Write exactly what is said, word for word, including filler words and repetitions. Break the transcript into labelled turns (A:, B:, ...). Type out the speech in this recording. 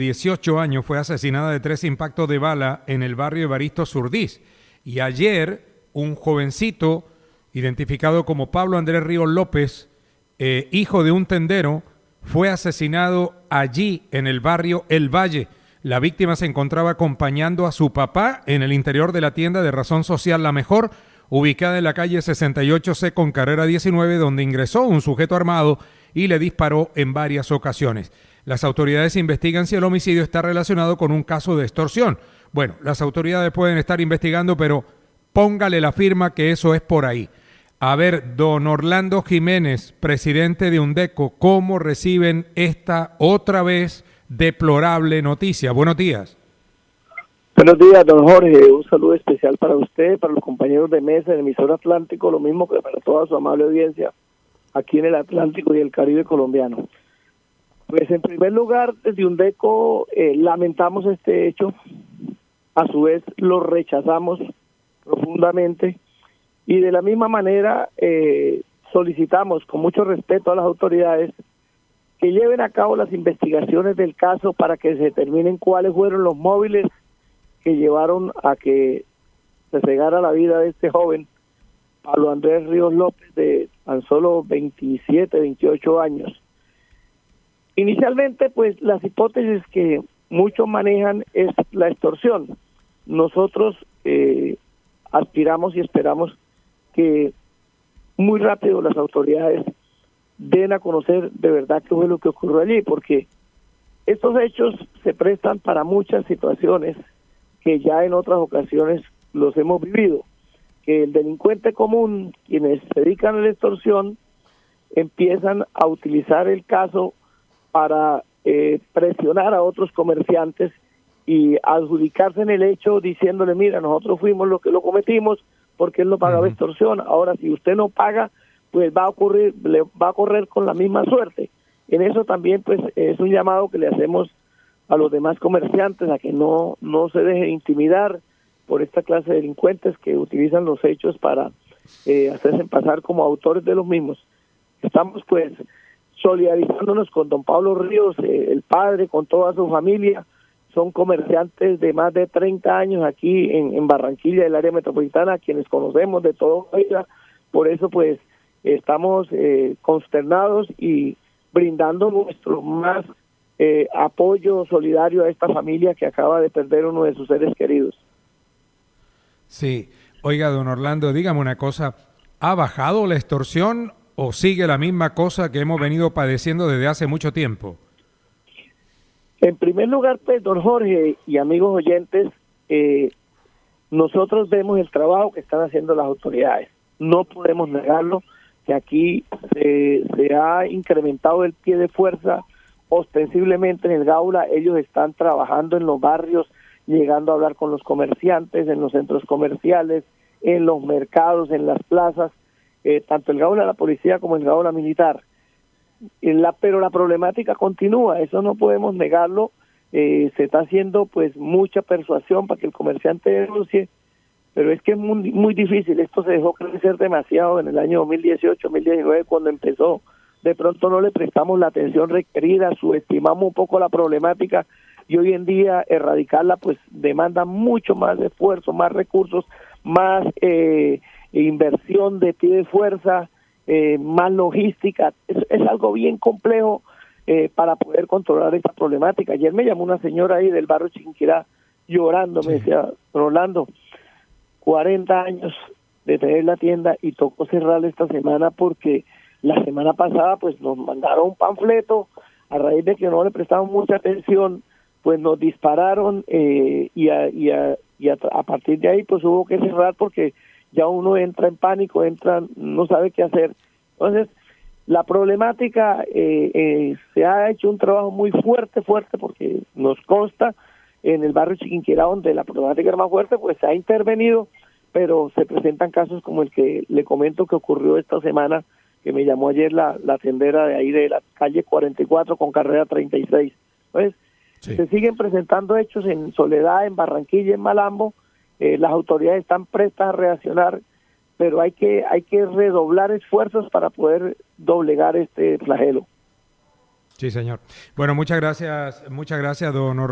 A: dieciocho años fue asesinada de tres impactos de bala en el barrio Evaristo Surdís. Y ayer un jovencito identificado como Pablo Andrés Ríos López, eh, hijo de un tendero, fue asesinado allí en el barrio El Valle. La víctima se encontraba acompañando a su papá en el interior de la tienda de Razón Social La Mejor, ubicada en la calle sesenta y ocho C con carrera diecinueve, donde ingresó un sujeto armado y le disparó en varias ocasiones. Las autoridades investigan si el homicidio está relacionado con un caso de extorsión. Bueno, las autoridades pueden estar investigando, pero póngale la firma que eso es por ahí. A ver, don Orlando Jiménez, presidente de UNDECO, ¿cómo reciben esta otra vez deplorable noticia? Buenos días.
B: Buenos días, don Jorge. Un saludo especial para usted, para los compañeros de mesa del emisor Atlántico, lo mismo que para toda su amable audiencia aquí en el Atlántico y el Caribe colombiano. Pues en primer lugar, desde UNDECO eh, lamentamos este hecho, a su vez lo rechazamos profundamente y de la misma manera eh, solicitamos con mucho respeto a las autoridades que lleven a cabo las investigaciones del caso para que se determinen cuáles fueron los móviles que llevaron a que se cegara la vida de este joven, Pablo Andrés Ríos López, de tan solo veintisiete, veintiocho años. Inicialmente, pues, las hipótesis que muchos manejan es la extorsión. Nosotros eh, aspiramos y esperamos que muy rápido las autoridades den a conocer de verdad qué fue lo que ocurrió allí, porque estos hechos se prestan para muchas situaciones que ya en otras ocasiones los hemos vivido, que el delincuente común, quienes se dedican a la extorsión, empiezan a utilizar el caso para eh, presionar a otros comerciantes y adjudicarse en el hecho diciéndole, mira, nosotros fuimos los que lo cometimos porque él no pagaba uh-huh. extorsión, ahora si usted no paga, pues va a ocurrir, le va a correr con la misma suerte. En eso también pues es un llamado que le hacemos a los demás comerciantes a que no, no se dejen intimidar por esta clase de delincuentes que utilizan los hechos para eh, hacerse pasar como autores de los mismos. Estamos pues solidarizándonos con don Pablo Ríos, eh, el padre, con toda su familia. Son comerciantes de más de treinta años aquí en, en Barranquilla, el área metropolitana, quienes conocemos de todo ella. Por eso pues estamos eh, consternados y brindando nuestro más eh, apoyo solidario a esta familia que acaba de perder uno de sus seres queridos.
A: Sí, oiga, don Orlando, dígame una cosa, ¿ha bajado la extorsión o sigue la misma cosa que hemos venido padeciendo desde hace mucho tiempo?
B: En primer lugar, pues, don Jorge y amigos oyentes, eh, nosotros vemos el trabajo que están haciendo las autoridades. No podemos negarlo, que aquí se, se ha incrementado el pie de fuerza ostensiblemente en el Gaula. Ellos están trabajando en los barrios, llegando a hablar con los comerciantes, en los centros comerciales, en los mercados, en las plazas, eh, tanto el Gaula de la policía como el Gaula militar. La, pero la problemática continúa, eso no podemos negarlo. Eh, se está haciendo pues mucha persuasión para que el comerciante denuncie, pero es que es muy, muy difícil. Esto se dejó crecer demasiado en el año dos mil dieciocho, dos mil diecinueve cuando empezó. De pronto no le prestamos la atención requerida, subestimamos un poco la problemática y hoy en día erradicarla pues demanda mucho más esfuerzo, más recursos, más eh, inversión de pie de fuerza, Eh, más logística. Es, es algo bien complejo eh, para poder controlar esta problemática. Ayer me llamó una señora ahí del barrio Chiquinquirá llorando, sí. Me decía, don Orlando, cuarenta años de tener la tienda y tocó cerrar esta semana porque la semana pasada pues nos mandaron un panfleto, a raíz de que no le prestamos mucha atención, pues nos dispararon eh, y, a, y, a, y a, a partir de ahí pues hubo que cerrar porque ya uno entra en pánico, entra, no sabe qué hacer. Entonces, la problemática, eh, eh, se ha hecho un trabajo muy fuerte, fuerte, porque nos consta en el barrio Chiquinquirá, donde la problemática era más fuerte, pues se ha intervenido, pero se presentan casos como el que le comento que ocurrió esta semana, que me llamó ayer la, la tendera de ahí de la calle cuarenta y cuatro con carrera treinta y seis. Entonces, sí. Se siguen presentando hechos en Soledad, en Barranquilla, en Malambo. Eh, las autoridades están prestas a reaccionar, pero hay que hay que redoblar esfuerzos para poder doblegar este flagelo.
A: Sí, señor. Bueno, muchas gracias, muchas gracias, don Orlando.